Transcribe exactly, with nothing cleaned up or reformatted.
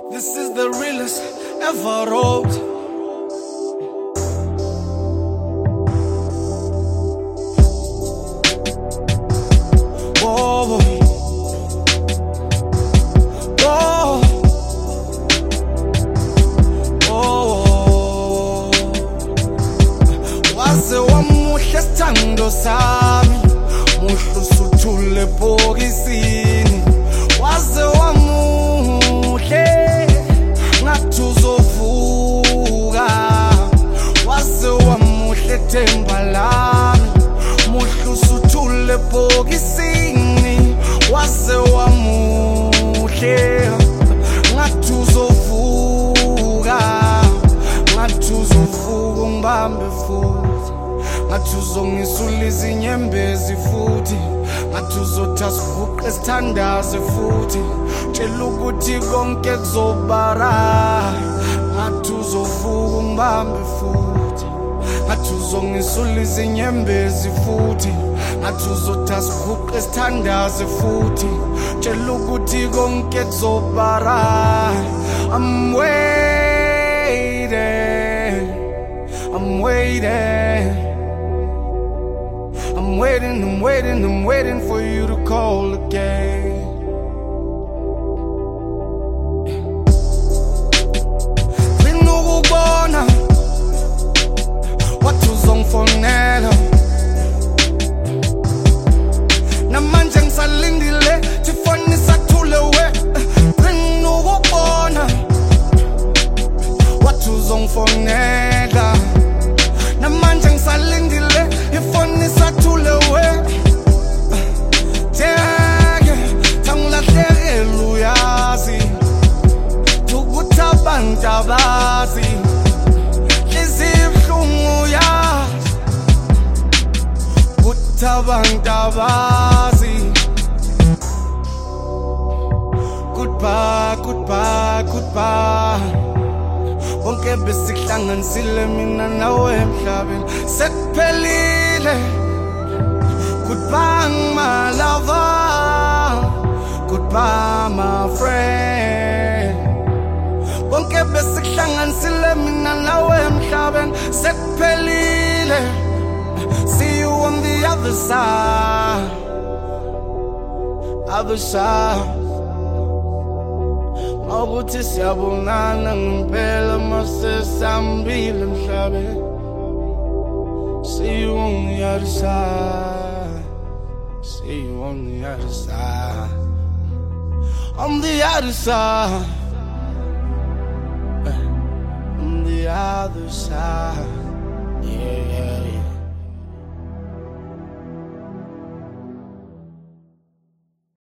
This is the realest ever wrote. Whoa, whoa, whoa. Waze wamuhle sithando sami, muhle usuthule ebhokisini. Waze wamuhle ngathi uzovuka. Waze wamuhle themba lami, muhle usuthule ebhokisini. Waze wamuhle ngathi uzovuka. Ngathi uzovuka ungibambe futhi, ngathi uzongisula izinyembezi futhi, ngathi uzothi asivuqe sithandaze futhi, tshela ukuthi konke kuzobara. Ngathi uzovuka ungibambe futhi, ngathi uzongisula izinyembezi futhi, ngathi uzothi asivuqe sithandaze futhi, tshela ukuthi konke kuzobara. I'm waiting, I'm waiting, I'm waiting, I'm waiting, I'm waiting for you to call again. Nginukubona wathi uzongifonela, namanje ngisalindile tifoni isathule we. Nginukubona wathi uzongifonela, namanje ngisalindile ifoni isathule we. Teke thangulahlekela uyazi, ukuthi abantu abazi izibuhlungu yazi, ukuthi abantu abazi. Goodbye, goodbye, goodbye. Wonke besihlanganisile mina nawe emhlabeni sekuphelile. Goodbye my lover, goodbye my friend. Wonke besihlanganisile mina nawe emhlabeni sekuphelile. See you on the other side, other side. Mawukuthi siyabonana ngempela masesambile emhlabeni. See you on the other side, see you on the other side, on the other side, on the other side, yeah.